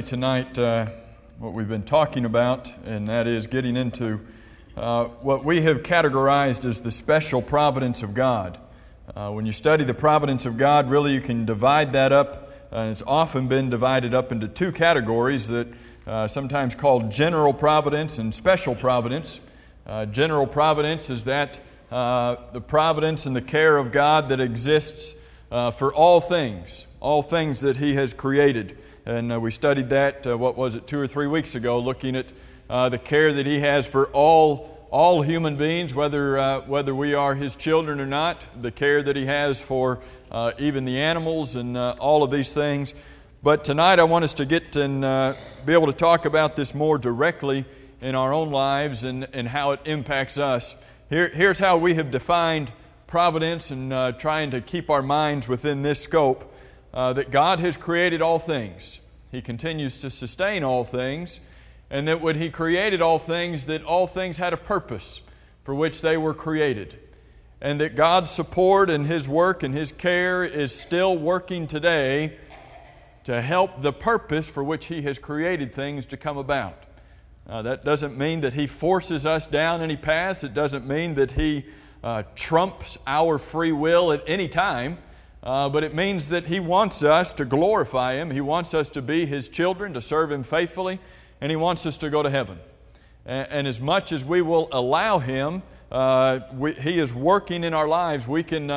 tonight what we've been talking about, and that is getting into what we have categorized as the special providence of God. When you study the providence of God, really you can divide that up, and it's often been divided up into two categories that sometimes called general providence and special providence. General providence is that the providence and the care of God that exists for all things that He has created. And we studied that, 2 or 3 weeks ago, looking at the care that He has for all human beings, whether we are His children or not, the care that He has for even the animals and all of these things. But tonight I want us to get and be able to talk about this more directly in our own lives and how it impacts us. Here's how we have defined providence and trying to keep our minds within this scope. That God has created all things. He continues to sustain all things, and that when He created all things, that all things had a purpose for which they were created. And that God's support and His work and His care is still working today to help the purpose for which He has created things to come about. That doesn't mean that He forces us down any paths. It doesn't mean that He trumps our free will at any time. But it means that He wants us to glorify Him. He wants us to be His children, to serve Him faithfully, and He wants us to go to heaven. And as much as we will allow Him, He is working in our lives. We can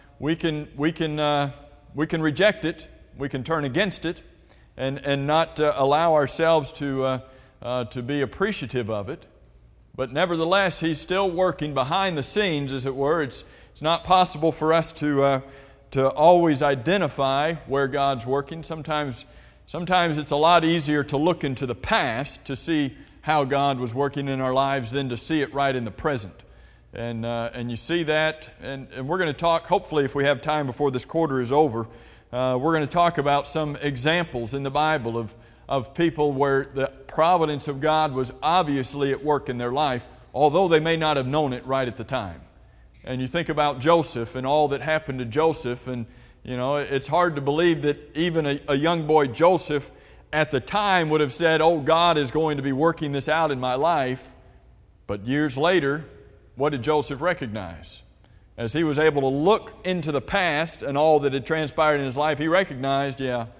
reject it. We can turn against it, and not allow ourselves to be appreciative of it. But nevertheless, He's still working behind the scenes, as it were. It's not possible for us to always identify where God's working. Sometimes it's a lot easier to look into the past to see how God was working in our lives than to see it right in the present. And you see that, and we're going to talk, hopefully if we have time before this quarter is over, we're going to talk about some examples in the Bible of people where the providence of God was obviously at work in their life, although they may not have known it right at the time. And you think about Joseph and all that happened to Joseph, and it's hard to believe that even a young boy Joseph at the time would have said, "Oh, God is going to be working this out in my life." But years later, what did Joseph recognize? As he was able to look into the past and all that had transpired in his life, he recognized,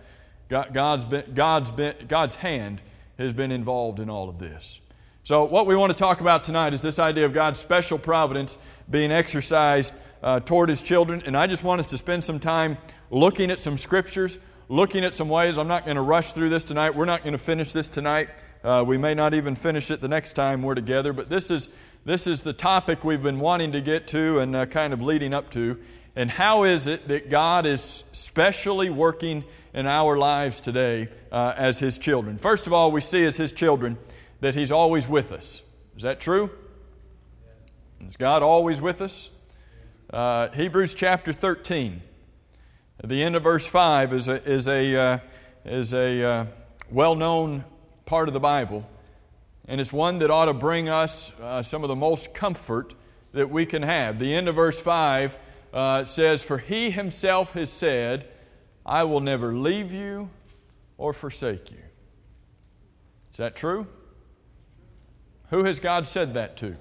God's hand has been involved in all of this. So what we want to talk about tonight is this idea of God's special providence being exercised toward His children. And I just want us to spend some time looking at some scriptures, looking at some ways. I'm not going to rush through this tonight. We're not going to finish this tonight. We may not even finish it the next time we're together. But this is the topic we've been wanting to get to and kind of leading up to. And how is it that God is specially working in our lives today as His children? First of all, we see as His children that He's always with us. Is that true? Is God always with us? Hebrews chapter 13. At the end of verse 5 is a well-known part of the Bible. And it's one that ought to bring us some of the most comfort that we can have. The end of verse 5 says, "For He Himself has said, I will never leave you or forsake you." Is that true? Who has God said that to?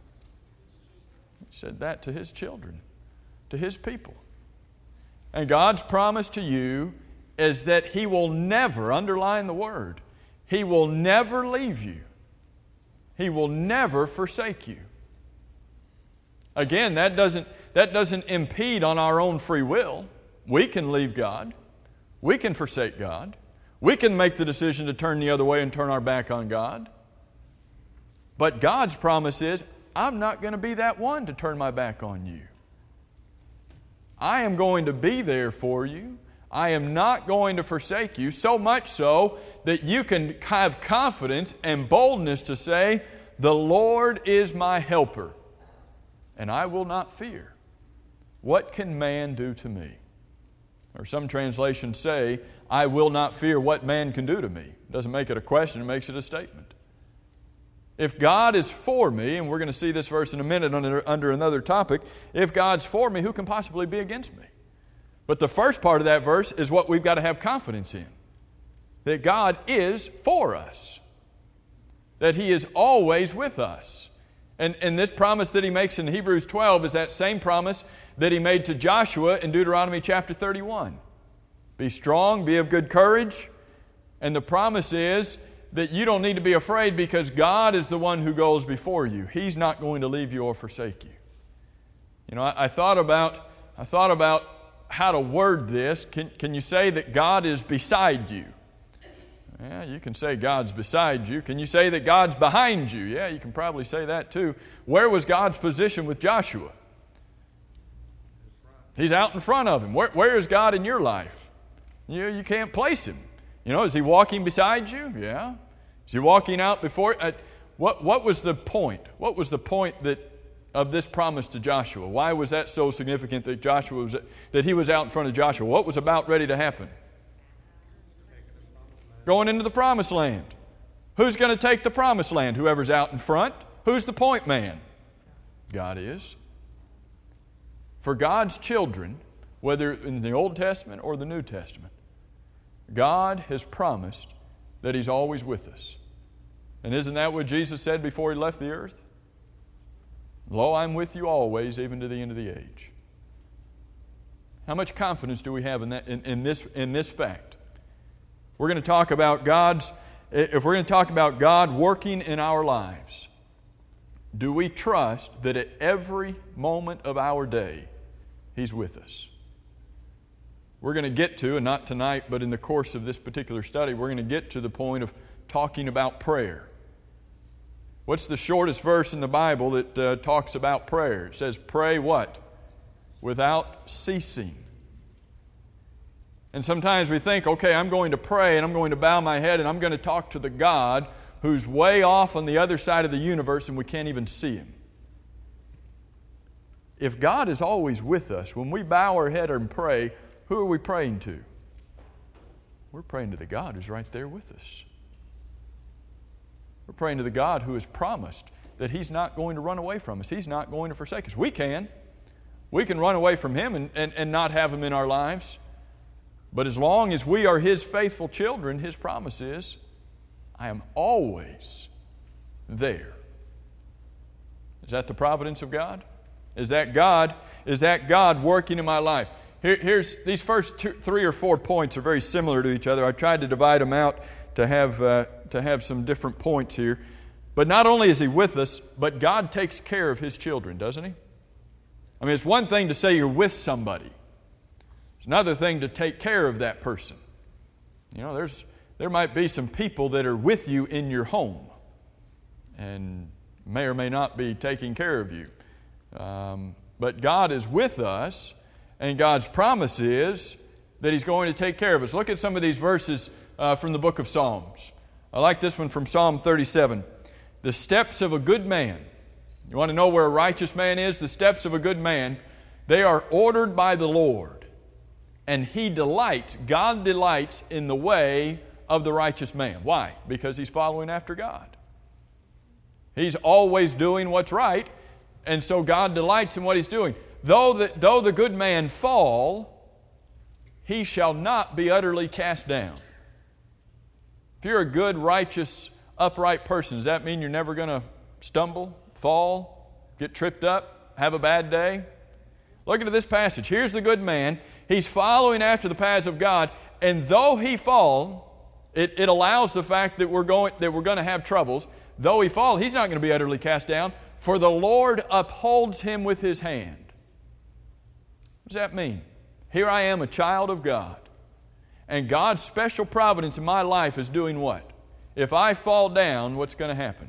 He said that to His children, to His people. And God's promise to you is that He will never, underline the word, He will never leave you. He will never forsake you. Again, that doesn't impede on our own free will. We can leave God. We can forsake God. We can make the decision to turn the other way and turn our back on God. But God's promise is, I'm not going to be that one to turn my back on you. I am going to be there for you. I am not going to forsake you, so much so that you can have confidence and boldness to say, "The Lord is my helper, and I will not fear. What can man do to me?" Or some translations say, "I will not fear what man can do to me." It doesn't make it a question, it makes it a statement. If God is for me, and we're going to see this verse in a minute under another topic, if God's for me, who can possibly be against me? But the first part of that verse is what we've got to have confidence in. that God is for us, that He is always with us. And this promise that He makes in Hebrews 12 is that same promise that He made to Joshua in Deuteronomy chapter 31. Be strong, be of good courage. And the promise is that you don't need to be afraid because God is the one who goes before you. He's not going to leave you or forsake you. You know, I thought about how to word this. Can you say that God is beside you? Yeah, you can say God's beside you. Can you say that God's behind you? Yeah, you can probably say that too. Where was God's position with Joshua? He's out in front of him. Where is God in your life? You can't place Him. You know, is He walking beside you? Yeah. Is He walking out before? What was the point? What was the point of this promise to Joshua? Why was that so significant that he was out in front of Joshua? What was about ready to happen? Going into the promised land. Who's going to take the promised land? Whoever's out in front. Who's the point man? God is. For God's children, whether in the Old Testament or the New Testament, God has promised that He's always with us. And isn't that what Jesus said before He left the earth? Lo, I'm with you always, even to the end of the age. How much confidence do we have in that, in this fact? We're going to talk about if we're going to talk about God working in our lives, do we trust that at every moment of our day, He's with us? We're going to get to, and not tonight, but in the course of this particular study, we're going to get to the point of talking about prayer. What's the shortest verse in the Bible that talks about prayer? It says, pray what? Without ceasing. And sometimes we think, okay, I'm going to pray and I'm going to bow my head and I'm going to talk to the God who's way off on the other side of the universe and we can't even see Him. If God is always with us, when we bow our head and pray, who are we praying to? We're praying to the God who's right there with us. We're praying to the God who has promised that He's not going to run away from us. He's not going to forsake us. We can. We can run away from Him and not have Him in our lives. But as long as we are His faithful children, His promise is, I am always there. Is that the providence of God? Is that God working in my life? Here's these first 3 or 4 points are very similar to each other. I tried to divide them out to have some different points here. But not only is He with us, but God takes care of His children, doesn't He? I mean, it's one thing to say you're with somebody. It's another thing to take care of that person. You know, there might be some people that are with you in your home and may or may not be taking care of you. But God is with us, and God's promise is that He's going to take care of us. Look at some of these verses from the book of Psalms. I like this one from Psalm 37. The steps of a good man. You want to know where a righteous man is? The steps of a good man, they are ordered by the Lord. And God delights in the way of the righteous man. Why? Because he's following after God. He's always doing what's right, and so God delights in what he's doing. Though the good man fall, he shall not be utterly cast down. If you're a good, righteous, upright person, does that mean you're never going to stumble, fall, get tripped up, have a bad day? Look at this passage. Here's the good man. He's following after the paths of God, and though he fall, it allows the fact that we're going to have troubles. Though he fall, he's not going to be utterly cast down, for the Lord upholds him with His hand. What does that mean? Here I am, a child of God, and God's special providence in my life is doing what? If I fall down, what's going to happen?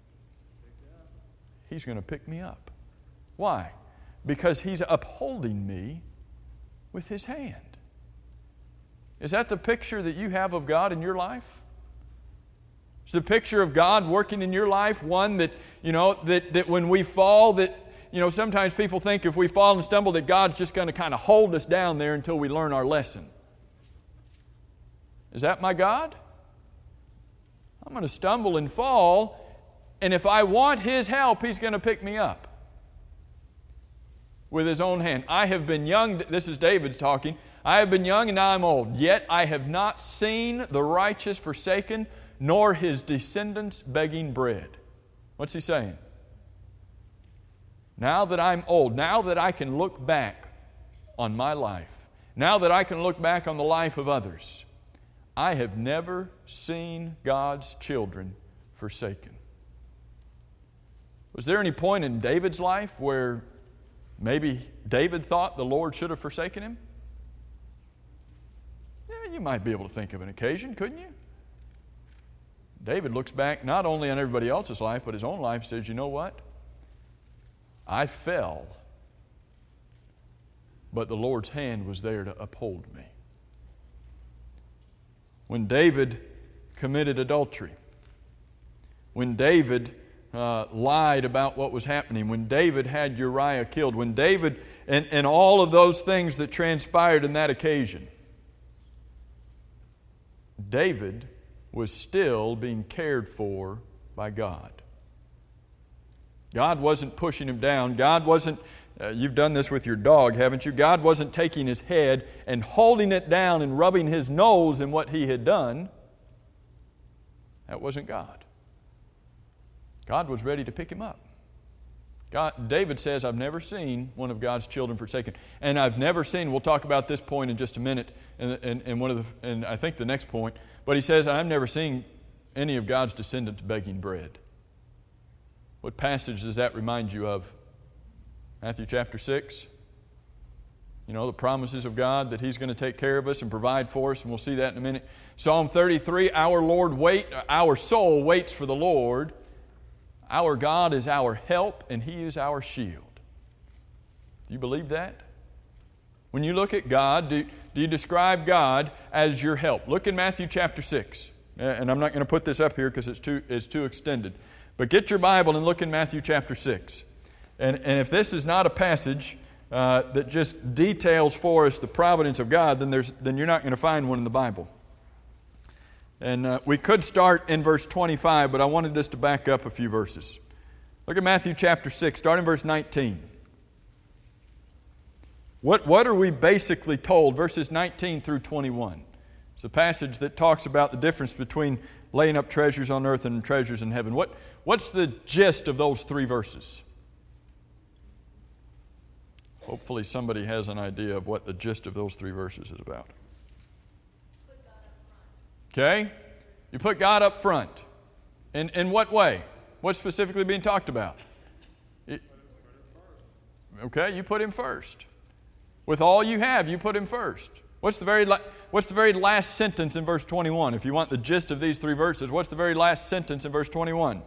He's going to pick me up. Why? Because He's upholding me with His hand. Is that the picture that you have of God in your life? Is the picture of God working in your life one that, that when we fall, sometimes people think if we fall and stumble that God's just going to kind of hold us down there until we learn our lesson. Is that my God? I'm going to stumble and fall, and if I want His help, He's going to pick me up with His own hand. I have been young, this is David talking, I have been young and now I'm old, yet I have not seen the righteous forsaken, nor his descendants begging bread. What's he saying? Now that I'm old, now that I can look back on my life, now that I can look back on the life of others, I have never seen God's children forsaken. Was there any point in David's life where maybe David thought the Lord should have forsaken him? Yeah, you might be able to think of an occasion, couldn't you? David looks back not only on everybody else's life, but his own life and says, you know what? I fell, but the Lord's hand was there to uphold me. When David committed adultery, when David lied about what was happening, when David had Uriah killed, when David, and all of those things that transpired in that occasion, David was still being cared for by God. God wasn't pushing him down. God wasn't, you've done this with your dog, haven't you? God wasn't taking his head and holding it down and rubbing his nose in what he had done. That wasn't God. God was ready to pick him up. David says, I've never seen one of God's children forsaken. And I've never seen, we'll talk about this point in just a minute, and I think the next point, but he says, I've never seen any of God's descendants begging bread. What passage does that remind you of? Matthew chapter 6. You know, the promises of God that He's going to take care of us and provide for us, and we'll see that in a minute. Psalm 33, our soul waits for the Lord. Our God is our help, and He is our shield. Do you believe that? When you look at God, do you describe God as your help? Look in Matthew chapter 6. And I'm not going to put this up here because it's too extended. But get your Bible and look in Matthew chapter 6. And if this is not a passage that just details for us the providence of God, then you're not going to find one in the Bible. And we could start in verse 25, but I wanted us to back up a few verses. Look at Matthew chapter 6, start in verse 19. What are we basically told? Verses 19 through 21. It's a passage that talks about the difference between laying up treasures on earth and treasures in heaven. What's the gist of those three verses? Hopefully somebody has an idea of what the gist of those three verses is about. Okay? You put God up front. In what way? What's specifically being talked about? Okay, you put Him first. With all you have, you put Him first. What's the very last sentence in verse 21? If you want the gist of these three verses, what's the very last sentence in verse 21?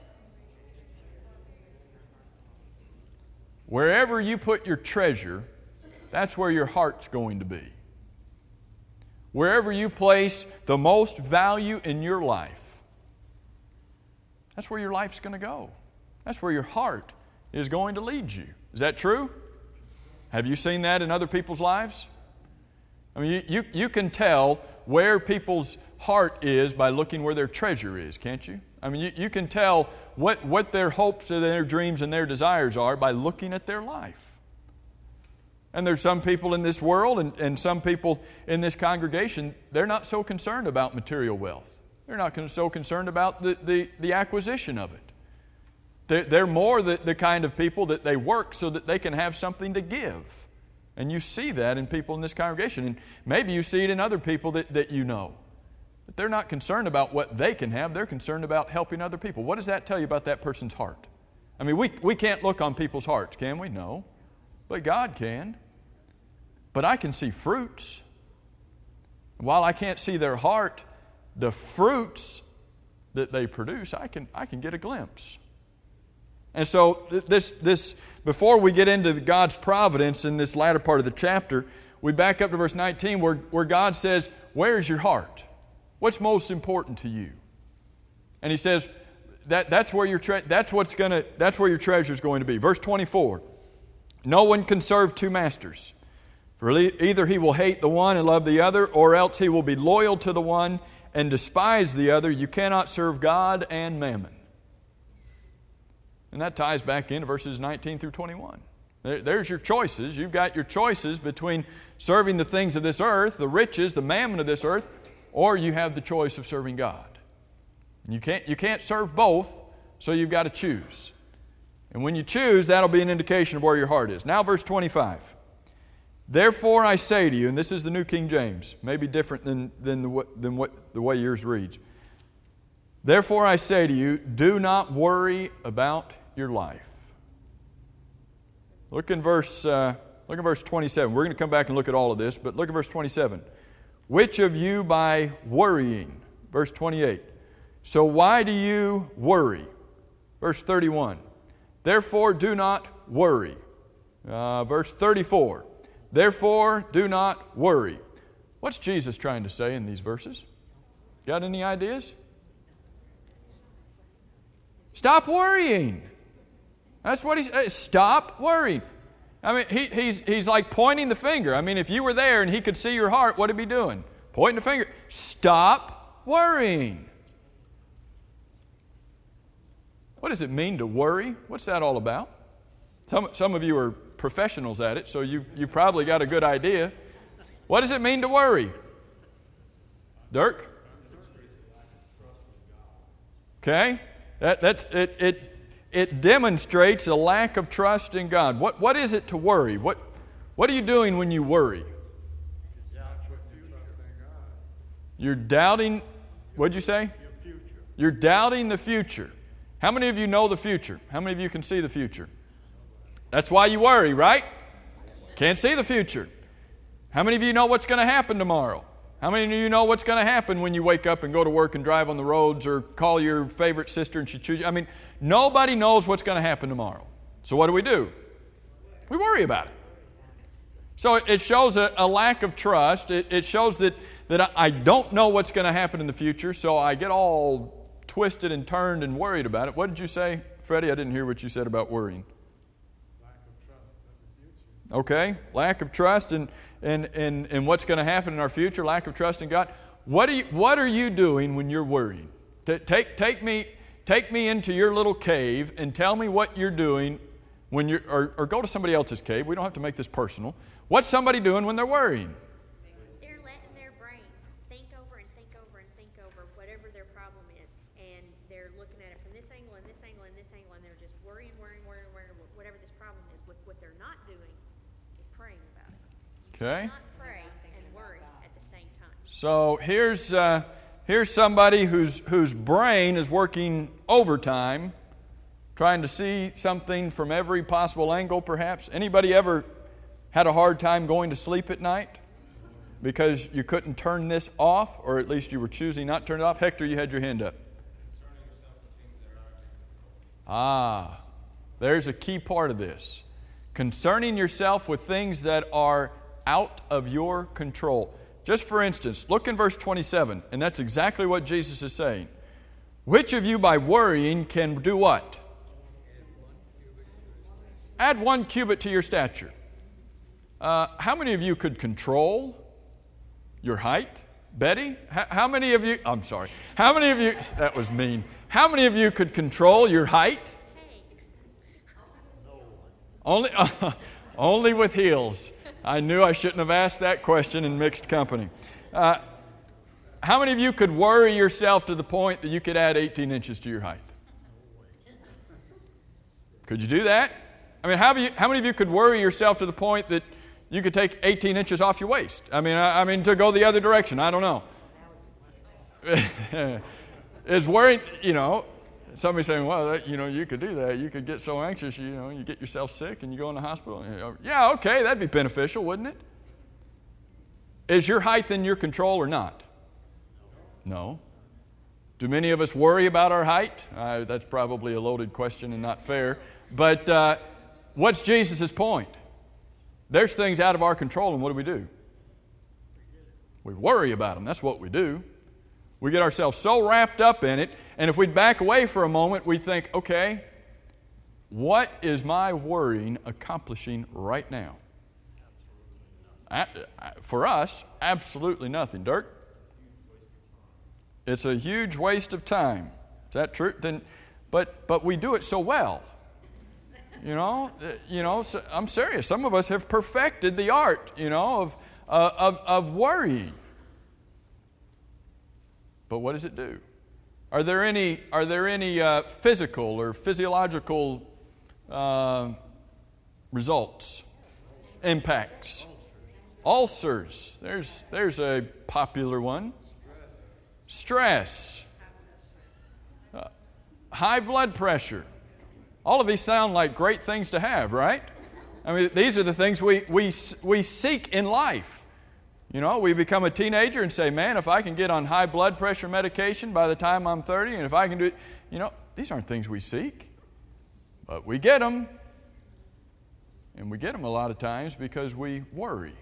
Wherever you put your treasure, that's where your heart's going to be. Wherever you place the most value in your life, that's where your life's going to go. That's where your heart is going to lead you. Is that true? Have you seen that in other people's lives? I mean, you can tell where people's heart is by looking where their treasure is, can't you? I mean, you can tell what their hopes and their dreams and their desires are by looking at their life. And there's some people in this world and some people in this congregation, they're not so concerned about material wealth. They're not so concerned about the acquisition of it. They're more the kind of people that they work so that they can have something to give. And you see that in people in this congregation. And maybe you see it in other people that you know. But they're not concerned about what they can have. They're concerned about helping other people. What does that tell you about that person's heart? I mean, we can't look on people's hearts, can we? No. But God can. But I can see fruits. While I can't see their heart, the fruits that they produce, I can get a glimpse. And so this before we get into God's providence in this latter part of the chapter, we back up to verse 19 where God says, "Where's your heart? What's most important to you?" And He says that's where your treasure is going to be. Verse 24, "No one can serve two masters. For either he will hate the one and love the other, or else he will be loyal to the one and despise the other. You cannot serve God and mammon." And that ties back into verses 19 through 21. There's your choices. You've got your choices between serving the things of this earth, the riches, the mammon of this earth, or you have the choice of serving God. You can't serve both, so you've got to choose. And when you choose, that'll be an indication of where your heart is. Now verse 25. Therefore I say to you, and this is the New King James, maybe different than what the way yours reads. Therefore I say to you, do not worry about your life. Look in verse 27. We're going to come back and look at all of this, but look at verse 27. Which of you by worrying? Verse 28. So why do you worry? Verse 31. Therefore do not worry. Verse 34. Therefore do not worry. What's Jesus trying to say in these verses? Got any ideas? Stop worrying. That's what he's. Stop worrying. I mean, he's like pointing the finger. I mean, if you were there and he could see your heart, what would he be doing? Pointing the finger. Stop worrying. What does it mean to worry? What's that all about? Some of you are professionals at it, so you've probably got a good idea. What does it mean to worry? Dirk? Okay. It demonstrates a lack of trust in God. What is it to worry? What are you doing when you worry? You're doubting, what'd you say? You're doubting the future. How many of you know the future? How many of you can see the future? That's why you worry, right? Can't see the future. How many of you know what's going to happen tomorrow? How many of you know what's going to happen when you wake up and go to work and drive on the roads or call your favorite sister and she chooses you? I mean, nobody knows what's going to happen tomorrow. So what do? We worry about it. So it shows a lack of trust. It shows that I don't know what's going to happen in the future, so I get all twisted and turned and worried about it. What did you say, Freddie? I didn't hear what you said about worrying. Lack of trust in the future. Okay, lack of trust in what's going to happen in our future, lack of trust in God. What are you doing when you're worrying? Take me into your little cave and tell me what you're doing when you're, or go to somebody else's cave. We don't have to make this personal. What's somebody doing when they're worrying? They're letting their brains think over and think over and think over whatever their problem is, and they're looking at it from this angle and this angle and this angle, and they're just worrying whatever this problem is. What they're not doing is praying about it. Okay. Not pray and worry at the same time. So here's somebody whose brain is working overtime, trying to see something from every possible angle, perhaps. Anybody ever had a hard time going to sleep at night because you couldn't turn this off, or at least you were choosing not to turn it off? Hector, you had your hand up. There's a key part of this. Concerning yourself with things that are out of your control. Just for instance, look in verse 27, and that's exactly what Jesus is saying. Which of you by worrying can do what? Add 1 cubit to your stature. How many of you could control your height? Betty? How many of you, I'm sorry, how many of you, that was mean. How many of you could control your height? Only with heels. I knew I shouldn't have asked that question in mixed company. How many of you could worry yourself to the point that you could add 18 inches to your height? Could you do that? I mean, how many of you could worry yourself to the point that you could take 18 inches off your waist? I mean, to go the other direction. I don't know. Is worrying, somebody saying, well, you could do that. You could get so anxious, you get yourself sick and you go in the hospital. Yeah, okay, that'd be beneficial, wouldn't it? Is your height in your control or not? No. Do many of us worry about our height? That's probably a loaded question and not fair. But what's Jesus' point? There's things out of our control, and what do? We worry about them. That's what we do. We get ourselves so wrapped up in it, and if we back away for a moment, we think, okay, what is my worrying accomplishing right now? For us, absolutely nothing. Dirk? It's a huge waste of time. Is that true? But we do it so well. So I'm serious. Some of us have perfected the art, of worry. But what does it do? Are there any physical or physiological results, impacts? Ulcers. There's a popular one. Stress. High blood pressure. All of these sound like great things to have, right? I mean, these are the things we seek in life. We become a teenager and say, man, if I can get on high blood pressure medication by the time I'm 30, and if I can do it, these aren't things we seek. But we get them. And we get them a lot of times because we worry.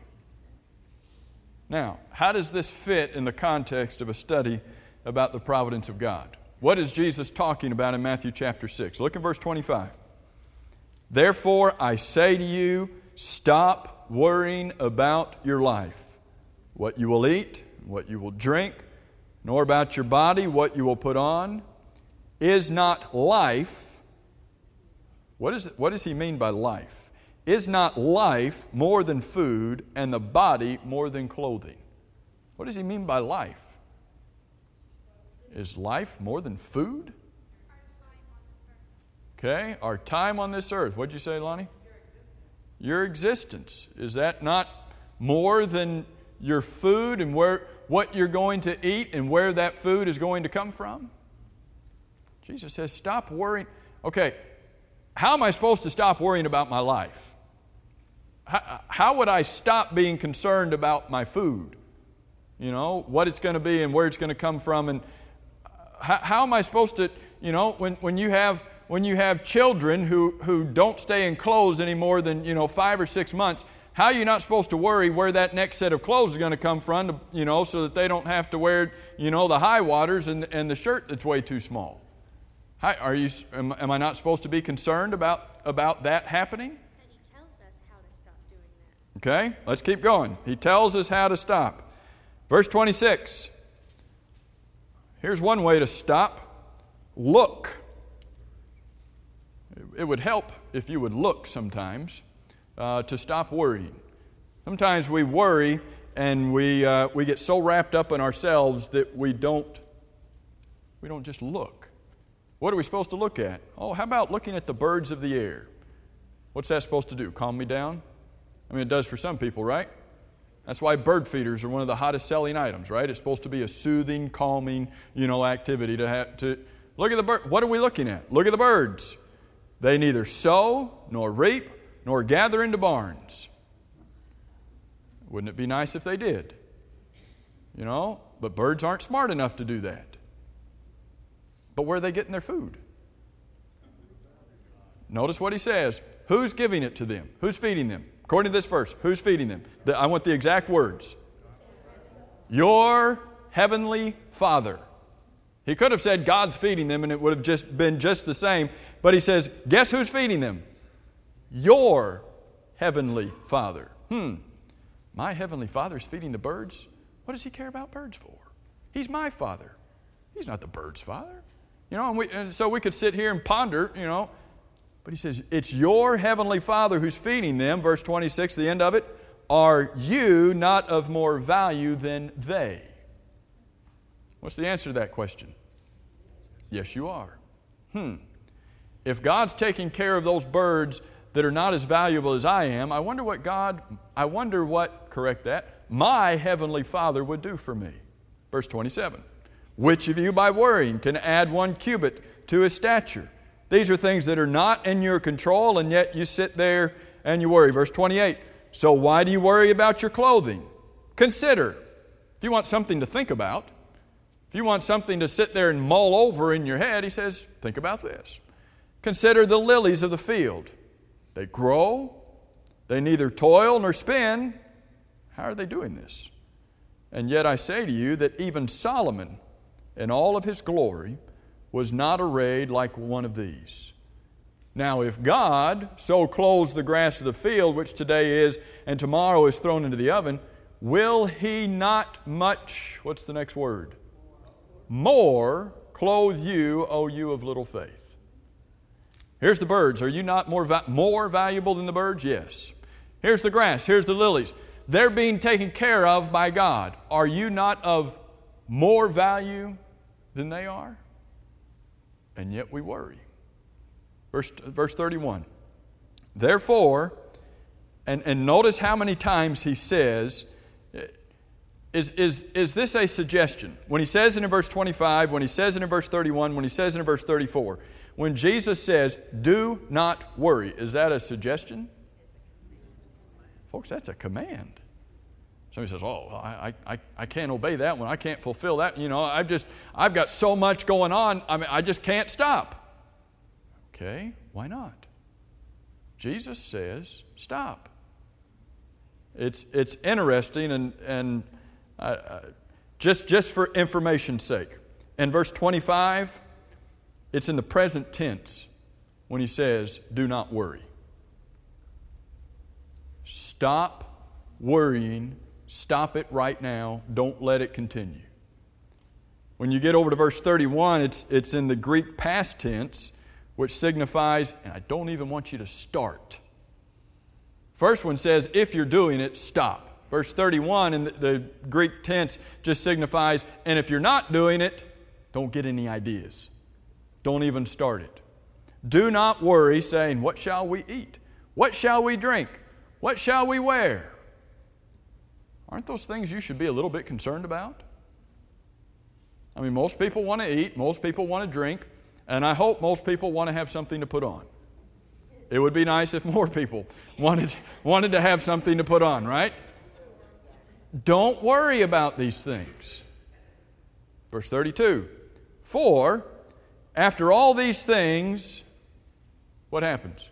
Now, how does this fit in the context of a study about the providence of God? What is Jesus talking about in Matthew chapter 6? Look at verse 25. Therefore, I say to you, stop worrying about your life, what you will eat, what you will drink, nor about your body, what you will put on. Is not life, what does he mean by life? Is not life more than food, and the body more than clothing? What does he mean by life? Is life more than food? Okay, our time on this earth. What'd you say, Lonnie? Your existence. Is that not more than your food and what you're going to eat and where that food is going to come from? Jesus says, stop worrying. Okay, how am I supposed to stop worrying about my life? How would I stop being concerned about my food? What it's going to be and where it's going to come from. And how am I supposed to, when you have children who don't stay in clothes any more than, 5 or 6 months, how are you not supposed to worry where that next set of clothes is going to come from, so that they don't have to wear, the high waters and the shirt that's way too small? Am I not supposed to be concerned about that happening? Okay, let's keep going. He tells us how to stop. Verse 26. Here's one way to stop. Look. It would help if you would look sometimes to stop worrying. Sometimes we worry and we get so wrapped up in ourselves that we don't just look. What are we supposed to look at? Oh, how about looking at the birds of the air? What's that supposed to do? Calm me down? I mean, it does for some people, right? That's why bird feeders are one of the hottest selling items, right? It's supposed to be a soothing, calming, activity to look at the bird. What are we looking at? Look at the birds. They neither sow, nor reap, nor gather into barns. Wouldn't it be nice if they did? But birds aren't smart enough to do that. But where are they getting their food? Notice what he says. Who's giving it to them? Who's feeding them? According to this verse, who's feeding them? I want the exact words. Your heavenly Father. He could have said God's feeding them and it would have just been just the same. But he says, guess who's feeding them? Your heavenly Father. My heavenly Father's feeding the birds? What does he care about birds for? He's my Father. He's not the bird's father. And so we could sit here and ponder, But he says, it's your heavenly Father who's feeding them. Verse 26, the end of it. Are you not of more value than they? What's the answer to that question? Yes, you are. If God's taking care of those birds that are not as valuable as I am, I wonder what, correct that, my heavenly Father would do for me. Verse 27. Which of you by worrying can add 1 cubit to his stature? These are things that are not in your control, and yet you sit there and you worry. Verse 28, so why do you worry about your clothing? Consider. If you want something to think about, if you want something to sit there and mull over in your head, he says, think about this. Consider the lilies of the field. They grow, they neither toil nor spin. How are they doing this? And yet I say to you that even Solomon, in all of his glory, was not arrayed like one of these. Now, if God so clothes the grass of the field, which today is and tomorrow is thrown into the oven, will he not much, what's the next word? More clothe you, O you of little faith. Here's the birds. Are you not more valuable than the birds? Yes. Here's the grass. Here's the lilies. They're being taken care of by God. Are you not of more value than they are? And yet we worry. Verse 31. Therefore, and notice how many times he says, is this a suggestion? When he says it in verse 25, when he says it in verse 31, when he says it in verse 34, when Jesus says, do not worry, is that a suggestion? Folks, that's a command. Somebody says, oh, I can't obey that one. I can't fulfill that. You know, I've got so much going on. I just can't stop. Okay, why not? Jesus says, stop. It's interesting and just for information's sake. In verse 25, it's in the present tense when he says, do not worry. Stop worrying. Stop it right now. Don't let it continue. When you get over to verse 31, it's in the Greek past tense, which signifies, and I don't even want you to start. First one says, if you're doing it, stop. Verse 31 in the Greek tense just signifies, and if you're not doing it, don't get any ideas. Don't even start it. Do not worry, saying, what shall we eat? What shall we drink? What shall we wear? Aren't those things you should be a little bit concerned about? I mean, most people want to eat, most people want to drink, and I hope most people want to have something to put on. It would be nice if more people wanted to have something to put on, right? Don't worry about these things. Verse 32, for after all these things, what happens?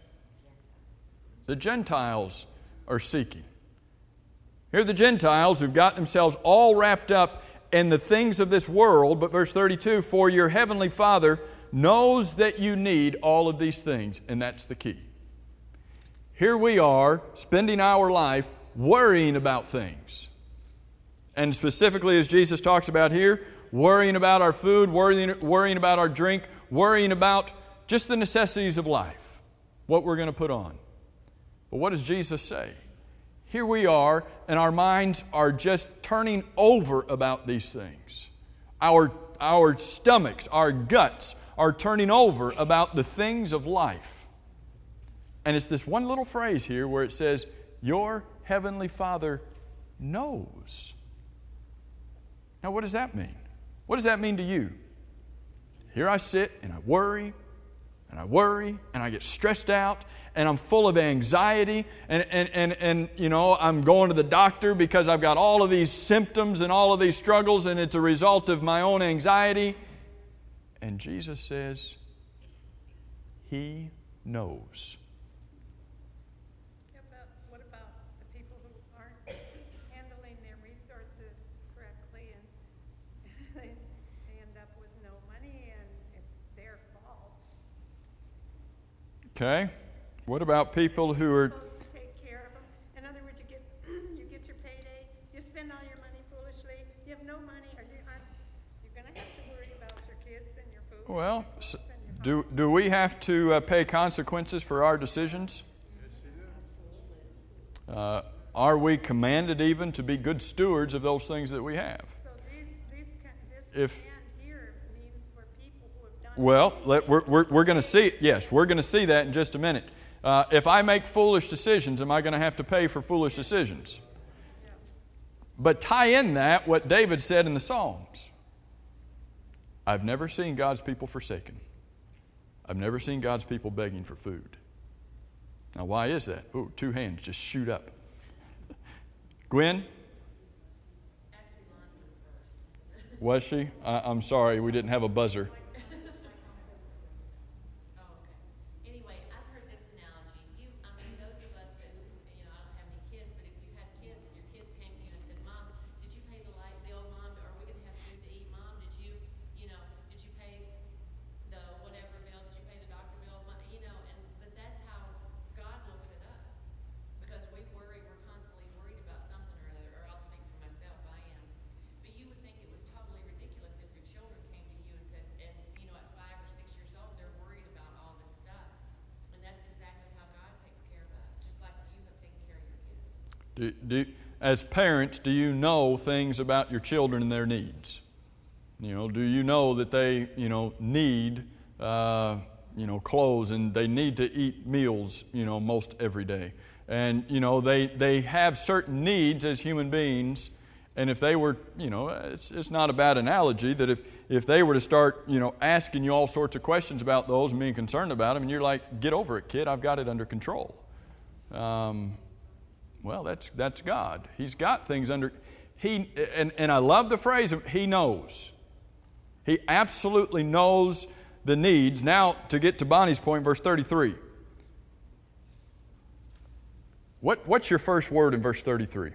The Gentiles are seeking. Here are the Gentiles who've got themselves all wrapped up in the things of this world, but verse 32, for your heavenly Father knows that you need all of these things, and that's the key. Here we are spending our life worrying about things. And specifically, as Jesus talks about here, worrying about our food, worrying about our drink, worrying about just the necessities of life, what we're going to put on. But what does Jesus say? Here we are, and our minds are just turning over about these things. Our stomachs, our guts are turning over about the things of life. And it's this one little phrase here where it says, your heavenly Father knows. Now, what does that mean? What does that mean to you? Here I sit and I worry and I get stressed out and I'm full of anxiety and you know, I'm going to the doctor because I've got all of these symptoms and all of these struggles and it's a result of my own anxiety. And Jesus says, He knows. What about the people who aren't handling their resources correctly and they end up with no money and it's their fault? Okay. What about people who are supposed to take care of them? In other words, you get your payday, you spend all your money foolishly, you have no money, or you're going to have to worry about your kids and your food. well, do we have to pay consequences for our decisions? Are we commanded even to be good stewards of those things that we have? So this command here means for people who have done. Well, we're going to see it. Yes, we're going to see that in just a minute. If I make foolish decisions, am I going to have to pay for foolish decisions? But tie in that what David said in the Psalms. I've never seen God's people forsaken. I've never seen God's people begging for food. Now, why is that? Ooh, two hands just shoot up. Gwen? Actually, Lonnie was first. Was she? I'm sorry, we didn't have a buzzer. Oh, okay. Anyway, I've heard this analogy. Those of us that, I don't have any kids, but if you had kids and your kids came to you and said, Mom, did you pay the light bill? Mom, are we going to have food to eat? Mom, did you pay the whatever bill? Did you pay the doctor bill? But that's how God looks at us. Because we're constantly worried about something or other, or I'll speak for myself, I am. But you would think it was totally ridiculous if your children came to you and said, and As parents, do you know things about your children and their needs? Do you know that they, need, clothes, and they need to eat meals, most every day? And, they have certain needs as human beings. And if they were, it's not a bad analogy that if they were to start, asking you all sorts of questions about those and being concerned about them, and you're like, get over it, kid, I've got it under control. Well, that's God. He's got things under, and I love the phrase of He knows. He absolutely knows the needs. Now, to get to Bonnie's point, verse 33. What's your first word in verse 33?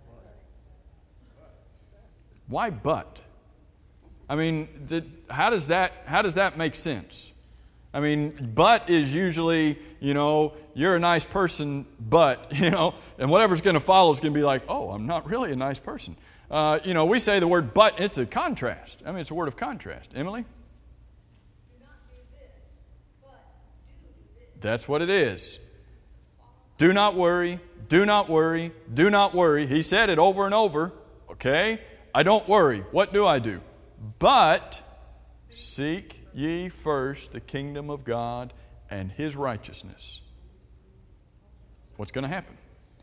Why but? I mean, how does that make sense? I mean, but is usually, you're a nice person, but, and whatever's going to follow is going to be like, oh, I'm not really a nice person. We say the word but, it's a contrast. I mean, it's a word of contrast. Emily? Do not do this, but do this. That's what it is. Do not worry, do not worry, do not worry. He said it over and over, okay? I don't worry. What do? But seek ye first the kingdom of God and His righteousness. What's going to happen?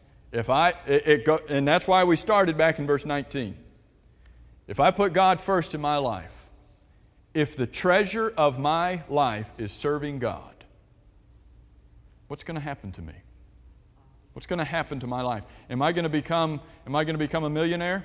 And that's why we started back in verse 19. If I put God first in my life, if the treasure of my life is serving God, what's going to happen to me? What's going to happen to my life? Am I going to become a millionaire?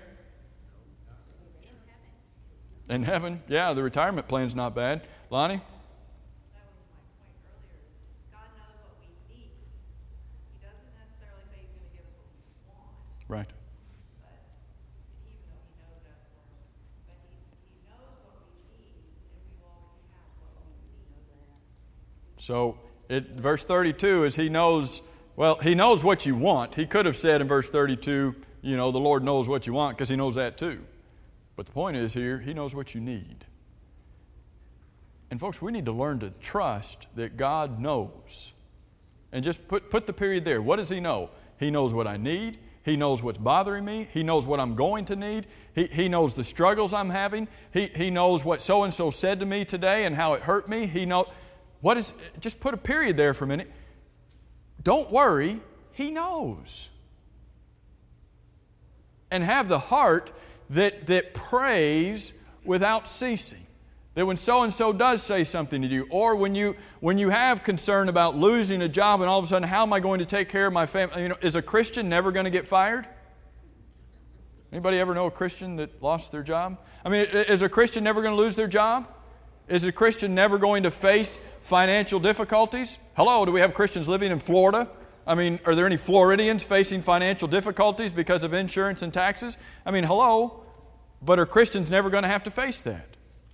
In heaven? Yeah, the retirement plan's not bad. Lonnie? That was my point earlier. God knows what we need. He doesn't necessarily say He's going to give us what we want. Right. But even though He knows that, of course, but He knows what we need, and we will always have what we need. So, verse 32 is He knows what you want. He could have said in verse 32, the Lord knows what you want, because He knows that too. But the point is here, He knows what you need. And folks, we need to learn to trust that God knows. And just put the period there. What does He know? He knows what I need. He knows what's bothering me. He knows what I'm going to need. He knows the struggles I'm having. He knows what so-and-so said to me today and how it hurt me. Just put a period there for a minute. Don't worry. He knows. And have the heart that prays without ceasing. That when so-and-so does say something to you, or when you have concern about losing a job and all of a sudden, how am I going to take care of my family? Is a Christian never going to get fired? Anybody ever know a Christian that lost their job? I mean, is a Christian never going to lose their job? Is a Christian never going to face financial difficulties? Hello, do we have Christians living in Florida? I mean, are there any Floridians facing financial difficulties because of insurance and taxes? I mean, hello, but are Christians never going to have to face that?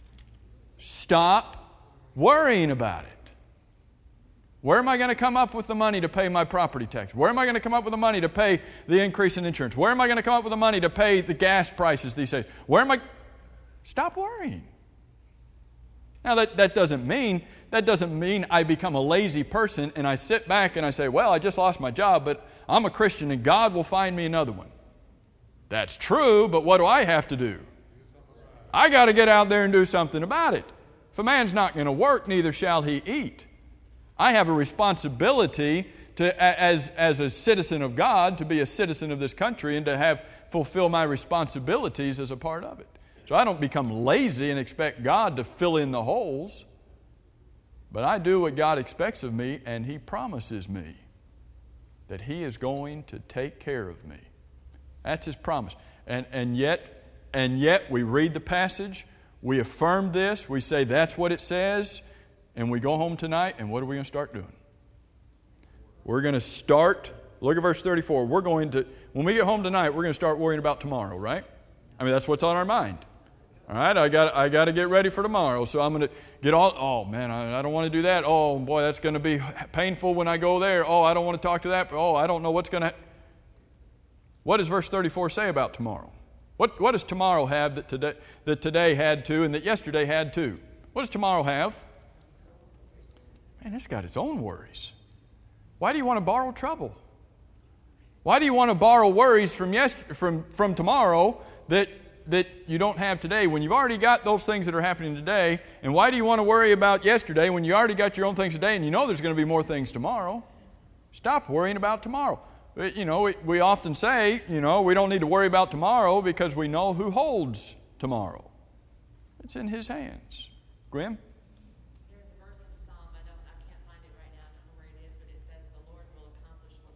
Stop worrying about it. Where am I going to come up with the money to pay my property tax? Where am I going to come up with the money to pay the increase in insurance? Where am I going to come up with the money to pay the gas prices these days? Stop worrying. Now, that doesn't mean I become a lazy person and I sit back and I say, well, I just lost my job, but I'm a Christian and God will find me another one. That's true, but what do I have to do? I got to get out there and do something about it. If a man's not going to work, neither shall he eat. I have a responsibility as a citizen of God to be a citizen of this country and to fulfill my responsibilities as a part of it. So I don't become lazy and expect God to fill in the holes. But I do what God expects of me, and He promises me that He is going to take care of me. That's His promise. And yet we read the passage, we affirm this, we say that's what it says, and we go home tonight, and what are we going to start doing? We're going to start, look at verse 34, when we get home tonight, we're going to start worrying about tomorrow, right? I mean, that's what's on our mind. All right, I got to get ready for tomorrow, so I'm going to get all, oh man, I don't want to do that. Oh boy, that's going to be painful when I go there. Oh, I don't want to talk to that. Oh, I don't know what's going to. What does verse 34 say about tomorrow? What does tomorrow have that today had to and that yesterday had too? What does tomorrow have? Man, it's got its own worries. Why do you want to borrow trouble? Why do you want to borrow worries from tomorrow that you don't have today when you've already got those things that are happening today? And why do you want to worry about yesterday when you already got your own things today and you know there's going to be more things tomorrow? Stop worrying about tomorrow. We often say, we don't need to worry about tomorrow because we know who holds tomorrow. It's in His hands. Gwen? There's a verse in Psalm, I can't find it right now, I don't know where it is, but it says, the Lord will accomplish what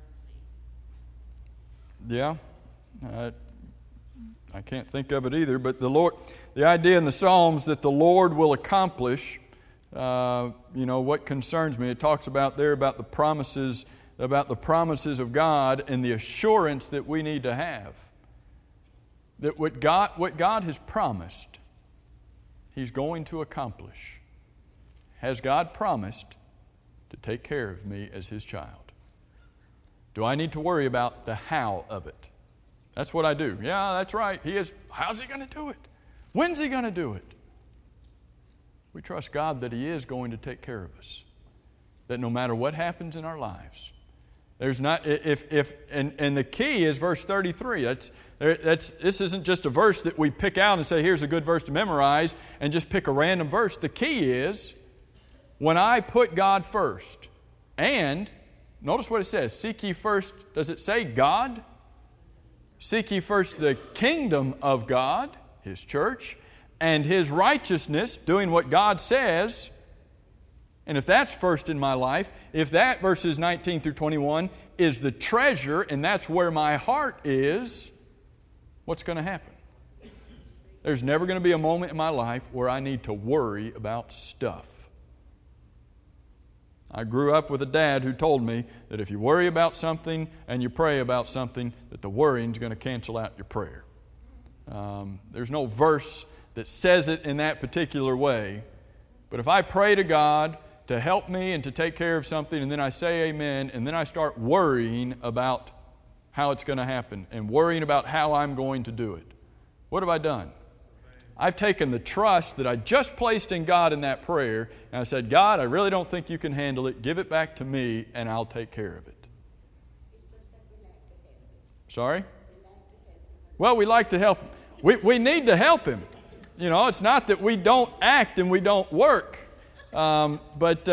concerns me. Yeah. I can't think of it either, but the idea in the Psalms that the Lord will accomplish, what concerns me. It talks about the promises of God and the assurance that we need to have. That what God has promised, He's going to accomplish. Has God promised to take care of me as His child? Do I need to worry about the how of it? That's what I do. Yeah, that's right. He is. How's He going to do it? When's He going to do it? We trust God that He is going to take care of us. That no matter what happens in our lives, there's not, and the key is verse 33. This isn't just a verse that we pick out and say, here's a good verse to memorize, and just pick a random verse. The key is, when I put God first, and notice what it says, seek ye first, does it say God? Seek ye first the kingdom of God, His church, and His righteousness, doing what God says. And if that's first in my life, if that, verses 19 through 21, is the treasure and that's where my heart is, what's going to happen? There's never going to be a moment in my life where I need to worry about stuff. I grew up with a dad who told me that if you worry about something and you pray about something, that the worrying is going to cancel out your prayer. There's no verse that says it in that particular way. But if I pray to God to help me and to take care of something, and then I say amen, and then I start worrying about how it's going to happen and worrying about how I'm going to do it, what have I done? I've taken the trust that I just placed in God in that prayer, and I said, God, I really don't think you can handle it. Give it back to me, and I'll take care of it. Sorry? Well, we like to help him. We need to help him. It's not that we don't act and we don't work. But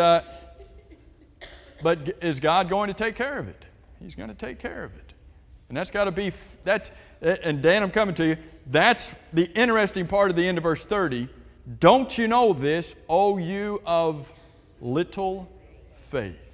is God going to take care of it? He's going to take care of it. And that's got to be, and Dan, I'm coming to you, that's the interesting part of the end of verse 30. Don't you know this, O you of little faith?